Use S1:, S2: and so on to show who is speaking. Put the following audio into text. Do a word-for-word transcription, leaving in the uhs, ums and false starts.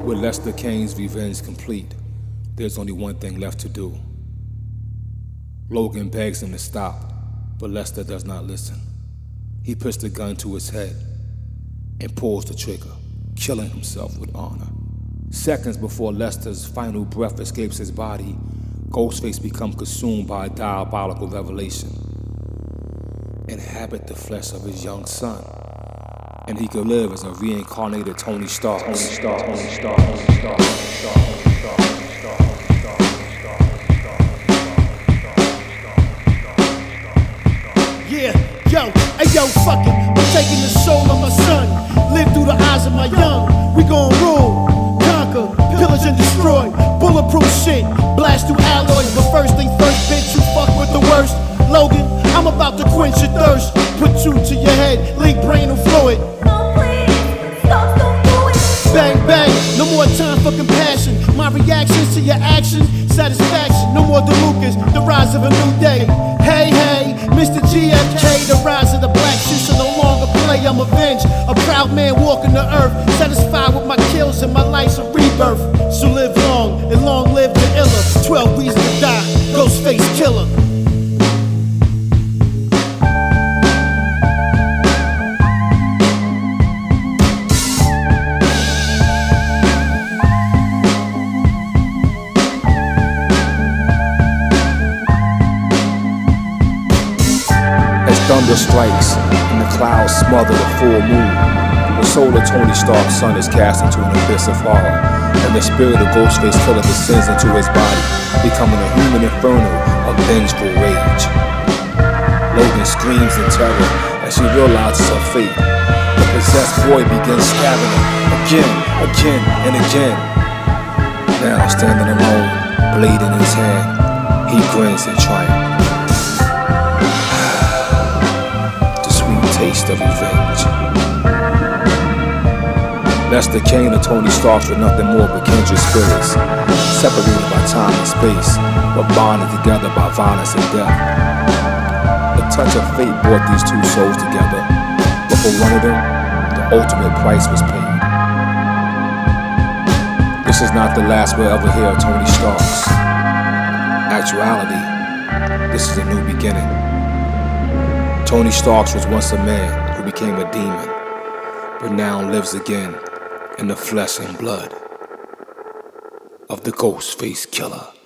S1: With Lester Kane's revenge complete, there's only one thing left to do. Logan begs him to stop, but Lester does not listen. He puts the gun to his head and pulls the trigger, killing himself with honor. Seconds before Lester's final breath escapes his body, Ghostface becomes consumed by a diabolical revelation. Inhabit the flesh of his young son, and he could live as a reincarnated Tony Stark. Tony Stark, Tony Stark, Tony Stark, Tony Stark, Tony Stark, Tony Stark, Tony Stark, Tony Stark.
S2: Yeah, yo, hey yo, fuck it. I'm taking the soul of my son. Live through the eyes of my young. We gon' rule, conquer, pillage and destroy. Bulletproof shit, blast through alloys. But first thing first, bitch, you fuck with the worst. Logan, I'm about to quench your thirst. Put you to your head, link brain and fluid.
S3: No, please, stop, don't do it.
S2: Bang, bang, no more time for compassion. My reactions to your actions, satisfaction. No more DeLucas, the rise of a new day. Hey, hey, Mister G F K, the rise of the black shit shall no longer play. I'm avenged, a proud man walking the earth, satisfied with my kills and my life's a rebirth. So live long and long live the iller. Twelve reasons to die, Ghostface killer.
S1: Thunder strikes, and the clouds smother the full moon. The soul of Tony Stark's son is cast into an abyss of horror, and the spirit of Ghostface Killer descends into his body, becoming a human inferno of vengeful rage. Logan screams in terror as she realizes her fate. The possessed boy begins stabbing her again, again, and again. Now standing alone, blade in his hand, he grins in triumph. Taste of revenge. Lester Kane and Tony Stark were nothing more but kindred spirits, separated by time and space, but bonded together by violence and death. The touch of fate brought these two souls together, but for one of them, the ultimate price was paid. This is not the last we'll ever hear of Tony Stark's. Actuality, this is a new beginning. Tony Stark was once a man who became a demon, but now lives again in the flesh and blood of the Ghostface Killer.